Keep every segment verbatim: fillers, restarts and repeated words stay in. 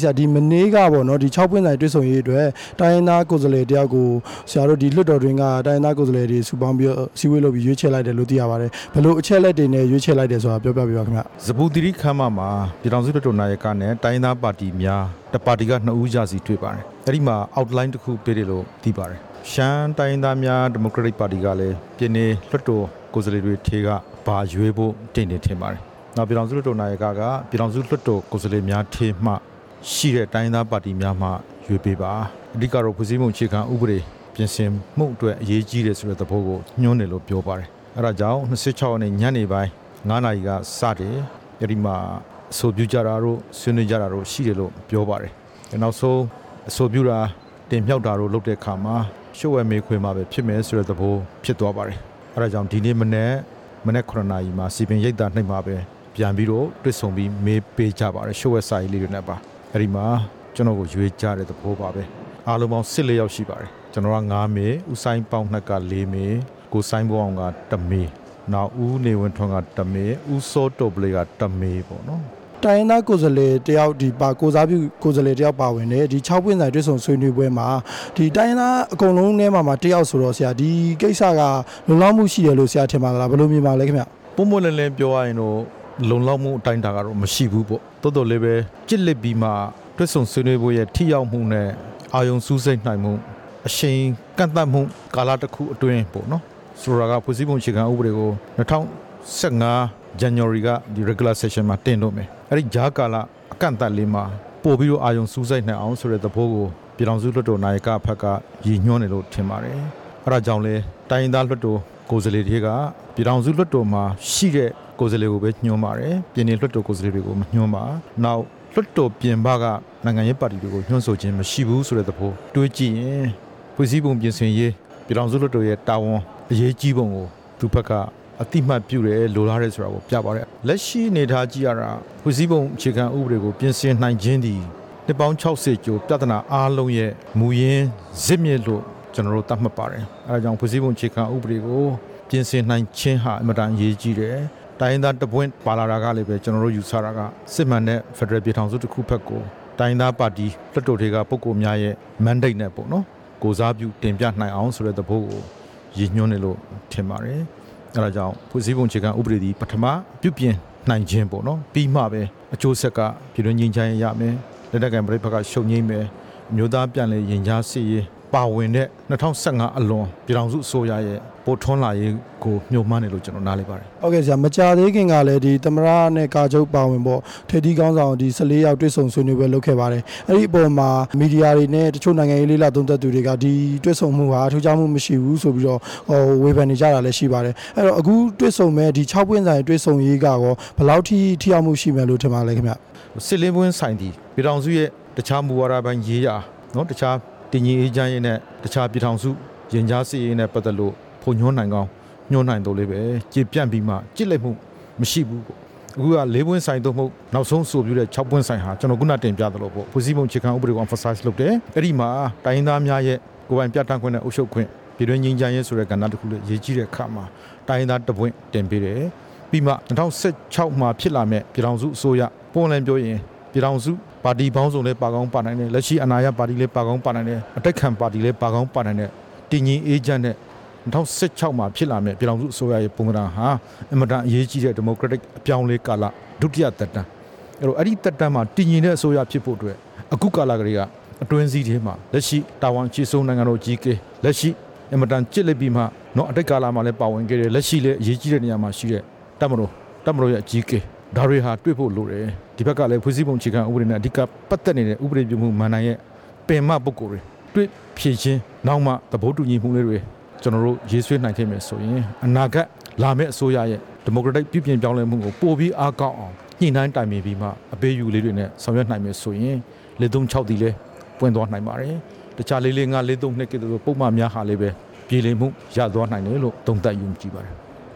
ဆရာဒီမနေ့ကပေါ့နော်ဒီ၆ပွင့်ဆိုင်တွဲဆုံရေးအတွက်တိုင်းသားကိုယ်စားလှယ်တယောက်ကိုဆရာတို့ဒီလွှတ်တော်တွင်ကတိုင်းသားကိုယ်စားလှယ်တွေစုပေါင်းပြီးစီဝေးလုပ်ပြီးရွေးချယ်လိုက်တယ်လို့သိရပါတယ်ဘယ်လိုအချက်လက်တွေနဲ့ရွေးချယ်လိုက်တယ်ဆိုတာပြောပြပေးပါခင်ဗျဇပူတီရီခမ်းမမှာပြည်ထောင်စုလွှတ်တော်နာယကနဲ့တိုင်းသားပါတီများတပါတီကနှစ်ဦးရစီတွေ့ပါတယ်အဲ့ဒီမှာ outline တစ်ခုပေးတယ်လို့သိပါတယ်ရှမ်းတိုင်းသားများဒီမိုကရက်တစ်ပါတီကလည်းပြည်내လွှတ်တော်ကိုယ်စားလှယ်တွေထေကဘာရွေးဖို့တင်နေထင်ပါတယ်နောက်ပြည်ထောင်စုလွှတ်တော်နာယကကပြည်ထောင်စုလွှတ်တော်ကိုယ်စားလှယ်များထေမှရှိတဲ့တိုင်းသားပါတီများမှရွေးပေးပါအဓိကတော့ဖွဲ့စည်းပုံအခြေခံဥပဒေပြင်ဆင်မှုအတွက်အရေးကြီးတယ်ဆိုတဲ့သဘောကိုညွှန်းတယ်လို့ပြောပါတယ်အဲဒါကြောင့်၂၆ရက်နေ့ညနေပိုင်း၅နာရီကစတယ်အဲဒီမှာအဆိုပြုကြတာတို့ဆွေးနွေးကြတာတို့ရှိတယ်လို့ပြောပါတယ်နောက်ဆုံးအဆိုပြုတာတင်မြှောက်တာတို့လုပ်တဲ့အခါမှာရှုပ်ဝဲမေးခွေမှာပဲဖြစ်မယ်ဆိုတဲ့သဘောဖြစ်သွားပါတယ်အဲဒါကြောင့်ဒီနေ့မနေ့မနေ့ခုနှစ်နာရီမှာစီပင်ရိပ်သာနှိပ်မှာပဲပြန်ပြီးတော့တွေ့ဆုံပြီးမေးပေးကြပါတယ်ရှုပ်ဝဲစာရေးလေးတွေနဲ့ပါအဲဒီမှာကျွန်တော်ကိုရွေးကြတဲ့သဘောပါပဲအားလုံးပေါင်း၁၄ယောက်ရှိပါတယ်ကျွန်တော်က၅မေဦးဆိုင်ပေါင်းနှစ်က၄မေကိုဆိုင်ဘောအောင်ကတစ်မေနောက်ဦးနေဝင်ထွန်းကတစ်မေဦးစောတော်ပလေကတစ်မေပေါ့နော်တိုင်းသားကိုယ်စားလှယ်တယောက်ဒီပါကိုစားပြုကိုယ်စားလှယ်တယောက်ပါဝင်တယ်ဒီ၆ပွင့်ဆိုင်တွဲဆုံဆွေးနွေးပွဲမှာဒီတိုင်းသားအကုန်လုံးထဲမှာမှာတယောက်ဆိုတော့ဆရာဒီကိစ္စကလုံလောက်မှုရှိတယ်လို့ဆရာထင်ပါလားဘယ်လိုမြင်ပါလဲခင်ဗျပုံမှန်လည်းလည်းပြောရရင်တော့လုံလောက်မှုအတိုင်းတာကတော့မရှိဘူးပေါ့တော်တော်လေးပဲကြစ်လက်ပြီးမှတွဲဆုံဆွေးနွေးပွဲရဲ့ထိရောက်မှုနဲ့အာယုံစူးစိတ်နိုင်မှုအရှိန်ကန့်သတ်မှုကာလတစ်ခုအတွင်းပေါ့နော်ဆိုတာကဖွဲ့စည်းပုံအခြေခံဥပဒေကို၂၀၁၅ January ကဒီ regular session မှာတင်လို့မယ်အဲ့ဒီဂျာကာလအကန့်အသတ်လေးမှာပို့ပြီးတော့အာယုံစူးစိုက်နိုင်အောင်ဆိုတဲ့သဘောကိုပြည်ထောင်စုလွှတ်တော်နာယကဘက်ကရည်ညွှန်းတယ်လို့ထင်ပါတယ်အဲ့ဒါကြောင့်လဲတိုင်းသားလွှတ်တော်ကိုယ်စားလှယ်တွေကပြည်ထောင်စုလွှတ်တော်မှာရှိတဲ့ကိုယ်စားလှယ်ကိုပဲညွှန်းပါတယ်ပြည်내လွှတ်တော်ကိုယ်စားလှယ်တွေကိုမညွှန်းပါနောက်လွှတ်တော်ပြင်ပကနိုင်ငံရေးပါတီတွေကိုညွှန်းဆိုခြင်းမရှိဘူးဆိုတဲ့သဘောတွေးကြည့်ရင်ဖွဲ့စည်းပုံပြင်ဆင်ရေးပြည်ထောင်စုလွှတ်တော်ရဲ့တာဝန်အရေးကြီးပုံကိုသူဘက်ကအတိမတ်ပြုတယ်လိုလားတယ်ဆိုတာကိုပြပါတယ်လက်ရှိအနေထားကြည့်ရတာဖွဲ့စည်းပုံအခြေခံဥပဒေကိုပြင်ဆင်နိုင်ခြင်းဒီနှစ်ပေါင်း၆၀ကျော်ပြဿနာအားလုံးရဲ့မူရင်းဇစ်မြစ်လို့ကျွန်တော်တို့သတ်မှတ်ပါတယ်အဲဒါကြောင့်ဖွဲ့စည်းပုံအခြေခံဥပဒေကိုပြင်ဆင်နိုင်ခြင်းဟာအမှန်တန်အရေးကြီးတယ်တိုင်းသားတပွင့်ပါလာတာကလည်းပဲကျွန်တော်တို့ယူဆတာကစစ်မှန်တဲ့ Federal ပြည်ထောင်စုတစ်ခုဘက်ကိုတိုင်းသားပါတီလွှတ်တော်တွေကပုဂ္ဂိုလ်များရဲ့ mandate နဲ့ပေါ့နော်ကိုစားပြုတင်ပြနိုင်အောင်ဆိုတဲ့သဘောကိုရည်ညွှန်းတယ်လို့ထင်ပါတယ်အဲဒါကြောင့်ဖွဲ့စည်းပုံအခြေခံဥပဒေဒီပထမပြုပြင်နိုင်ခြင်းပေါ့နော်ပြီးမှပဲအကျိုးဆက်ကပြည်တွင်းငြိမ်းချမ်းရေးရမယ်လက်နက်ကိုင်ပဋိပက္ခရှုံငိမ့်မယ်မျိုးသားပြန်လည်ရင်ကြားစစ်ရေးပါဝင်တဲ့၂၀၁၅အလွန်ပြည်ထောင်စုအစိုးရရဲ့ပို့ထွန်းလာရေးကိုညှို့မှန်းတယ်လို့ကျွန်တော်နားလည်ပါတယ်ဟုတ်ကဲ့ဆရာမကြာသေးခင်ကလည်းဒီသမရနဲ့ကာချုပ်ပါဝင်ပေါ့ထေတီကောင်းဆောင်ဒီ၁၄ယောက်တွေ့ဆုံဆွေးနွေးပွဲလုပ်ခဲ့ပါတယ်အဲ့ဒီအပေါ်မှာမီဒီယာတွေနဲ့တချို့နိုင်ငံရေးလေးလာသုံးသပ်သူတွေကဒီတွေ့ဆုံမှုဟာထူးခြားမှုမရှိဘူးဆိုပြီးတော့ဟိုဝေဖန်နေကြတာလည်းရှိပါတယ်အဲ့တော့အခုတွေ့ဆုံမဲ့ဒီ၆ပွင့်ဆိုင်တွေ့ဆုံရေးကရောဘယ်လောက်ထိထိရောက်မှုရှိမယ်လို့ထင်ပါလဲခင်ဗျစစ်လင်းပွင့်ဆိုင်ဒီပြည်ထောင်စုရဲ့တခြားမူဝါဒပိုင်းရေးရာနော်တခြားတင်ကြီးအေးချမ်းရေးနဲ့တခြားပြည်ထောင်စုရင်ကြားစစ်ရေးနဲ့ပတ်သက်လို့ဖုန်ညွှန်းနိုင်ကောင်းညှို့နိုင်တော့လေးပဲကြည်ပြန့်ပြီးမှကြစ်လက်မှုမရှိဘူးပေါ့အခုက၄ပွင့်ဆိုင်တော့မဟုတ်နောက်ဆုံးဆိုပြတဲ့၆ပွင့်ဆိုင်ဟာကျွန်တော်ခုနတင်ပြသလိုပေါ့ဖွဲ့စည်းပုံအခြေခံဥပဒေကို emphasize လုပ်တယ်အဲ့ဒီမှာတိုင်းသားများရဲ့ကိုယ်ပိုင်ပြဋ္ဌာန်းခွင့်နဲ့အုပ်ချုပ်ခွင့်ပြည်တွင်းငြိမ်းချမ်းရေးဆိုတဲ့ကဏ္ဍတစ်ခုလေးရေးကြီးတဲ့အခါမှာတိုင်းသားတပွင့်တင်ပေးတယ်ပြီးမှ၂၀၁၆မှာဖြစ်လာမဲ့ပြည်ထောင်စုအစိုးရပုံလည်ပြောရင်ပြည်ထောင်စုပါတီပေါင်းစုံလည်းပါကောင်းပါနိုင်တယ်လက်ရှိအနာရပါတီလည်းပါကောင်းပါနိုင်တယ်အတိုက်ခံပါတီလည်းပါကောင်းပါနိုင်တယ်တင်ကြီးအေဂျင့်နဲ့၂၀၁၆မှာဖြစ်လာမဲ့ပြည်ထောင်စုအစိုးရရဲ့ပုံစံဟာအမှန်တန်အရေးကြီးတဲ့ဒီမိုကရက်တစ်အပြောင်းလဲကာလဒုတိယသက်တမ်းအဲ့တော့အဲ့ဒီသက်တမ်းမှာတည်ငြိမ်တဲ့အစိုးရဖြစ်ဖို့အတွက်အခုကာလကလေးကအတွင်းစည်းထဲမှာလက်ရှိတာဝန်ချီဆုံးနိုင်ငံတော်ကြီးကလက်ရှိအမှန်တန်ကြစ်လက်ပြီးမှတော့အတိုက်ကာလမှာလည်းပါဝင်ခဲ့တယ်လက်ရှိလည်းအရေးကြီးတဲ့နေရာမှာရှိတဲ့တပ်မတော်တပ်မတော်ရဲ့အကြီးကဒါတွေဟာတွေ့ဖို့လိုတယ်ဒီဘက်ကလည်းဖွဲ့စည်းပုံအခြေခံဥပဒေနဲ့အဓိကပတ်သက်နေတဲ့ဥပဒေပြုမှုမှန်နိုင်ရဲ့ပင်မပုဂ္ဂိုလ်တွေတွေ့ဖြည့်ချင်းနောက်မှသဘောတူညီမှုလေးတွေကျွန်တော်တို့ရေးဆွဲနိုင်ခဲ့မယ်ဆိုရင်အနာဂတ်လာမယ့်အစိုးရရဲ့ဒီမိုကရက်တစ်ပြည်ပြင်ပြောင်းလဲမှုကိုပို့ပြီးအားကောင်းအောင်ညှိနှိုင်းတိုင်ပင်ပြီးမှအပေးယူလေးတွေနဲ့ဆောင်ရွက်နိုင်မယ်ဆိုရင်လေသုံး၆တီလည်းပွင့်သွားနိုင်ပါတယ်တခြားလေးလေးငါလေးသုံးနှစ်ကတည်းကပုံမှန်များဟာလေးပဲပြည်လည်မှုရသွားနိုင်တယ်လို့သုံးသပ်ယူကြည့်ပါတယ်ဟု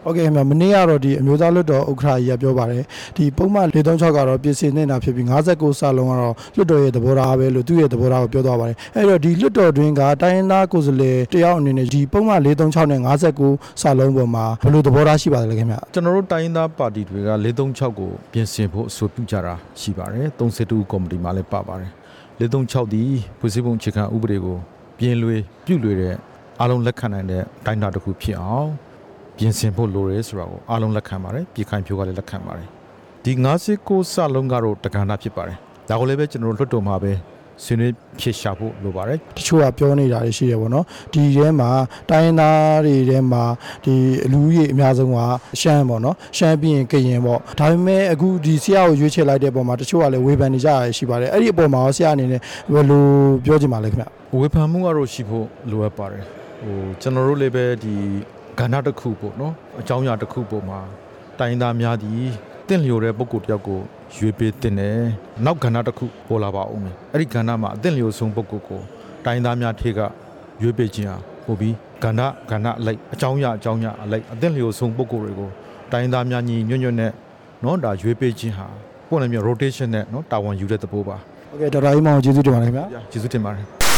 โอเคခင်ဗျာမနေ့ကတော့ဒီအမျိုးသားလွှတ်တော်ဥက္ကဋ္ဌကြီးကပြောပါတယ်ဒီပုံမှန်၄၃၆ကတော့ပြင်ဆင်နေတာဖြစ်ပြီး၅၉စလုံးကတော့လွှတ်တော်ရဲ့သဘောထားပဲလို့သူ့ရဲ့သဘောထားကိုပြောသွားပါတယ်အဲ့တော့ဒီလွှတ်တော်တွင်ကတိုင်းရင်းသားကိုယ်စားလှယ်တယောက်အနေနဲ့ဒီပုံမှန်၄၃၆နဲ့၅၉စလုံးပေါ်မှာဘယ်လိုသဘောထားရှိပါသလဲခင်ဗျာကျွန်တော်တို့တိုင်းရင်းသားပါတီတွေက၄၃၆ကိုပြင်ဆင်ဖို့အဆိုပြုကြတာရှိပါတယ်၃၂ကော်မတီမှာလည်းပါပါတယ်၄၃၆ဒီဖွဲ့စည်းပုံအခြေခံဥပဒေကိုပြင်လွေပြုလွေတဲ့အားလုံးလက်ခံနိုင်တဲ့တိုင်းတာတစ်ခုဖြစ်အောင်ပြင်ဆင်ဖို့လိုရဲဆိုတာကိုအားလုံးလက်ခံပါတယ်ပြည်ခိုင်ဖြိုးကလည်းလက်ခံပါတယ်ဒီ၅၉စလုံးကတော့တက္ကနာဖြစ်ပါတယ်ဒါကိုလည်းပဲကျွန်တော်တို့လွှတ်တော်မှာပဲဆွေးနွေးဖြေရှာဖို့လိုပါတယ်တချို့ကပြောနေတာတွေရှိတယ်ပေါ့နော်ဒီထဲမှာတိုင်းရင်းသားတွေထဲမှာဒီအလူကြီးအများဆုံးကရှမ်းပေါ့နော်ရှမ်းပြီးရင်ကရင်ပေါ့ဒါပေမဲ့အခုဒီဆရာကိုရွေးချယ်လိုက်တဲ့ပုံမှာတချို့ကလည်းဝေဖန်နေကြရရှိပါတယ်အဲ့ဒီအပေါ်မှာဆရာအနေနဲ့ဘယ်လိုပြောချင်ပါလဲခင်ဗျဝေဖန်မှုကတော့ရှိဖို့လိုအပ်ပါတယ်ဟိုကျွန်တော်တို့လည်းပဲဒီကဏ္ဍတစ်ခုပေါ့နော်အကြောင်းအရာတစ်ခုပုံမှာတိုင်းသားများသည်တင့်လျော်တဲ့ပုံကိုတယောက်ကိုရွေးပေးတင်တယ်နောက်ကဏ္ဍတစ်ခုပေါ်လာပါဦးမယ်အဲ့ဒီကဏ္ဍမှာအတင့်လျော်ဆုံးပုံကိုကိုတိုင်းသားများထေကရွေးပေးခြင်းဟာပို့ပြီးကဏ္ဍကဏ္ဍအလိုက်အကြောင်းအရာအကြောင်းအရာအလိုက်အတင့်လျော်ဆုံးပုံကိုတွေကိုတိုင်းသားများညီညွတ်ညွတ်နဲ့နော်ဒါရွေးပေးခြင်းဟာပုံနဲ့မျိုး rotation နဲ့နော်တာဝန်ယူတဲ့သဘောပါโอเคဒေါက်တာကြီးမောင်ကျေးဇူးတင်ပါတယ်ခင်ဗျာကျေးဇူးတင်ပါတယ်